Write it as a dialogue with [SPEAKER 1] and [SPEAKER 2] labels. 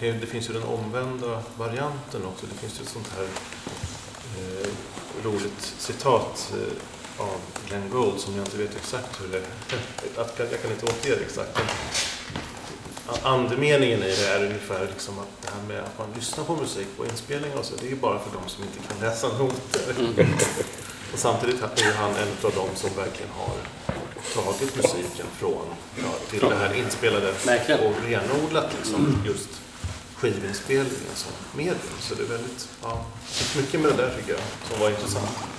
[SPEAKER 1] det finns ju den omvända varianten också. Det finns ju ett sånt här roligt citat av Glenn Gould som jag inte vet exakt hur det är. Jag kan inte återge det exakt. Andemeningen i det är ungefär liksom att det här med att man lyssnar på musik på inspelningar och så, det är ju bara för de som inte kan läsa noter. Och samtidigt är han en av de som verkligen har tagit musiken till det här inspelade och renodlat liksom, just skivinspelningen som medium. Så det är väldigt mycket med det där tycker jag som var intressant.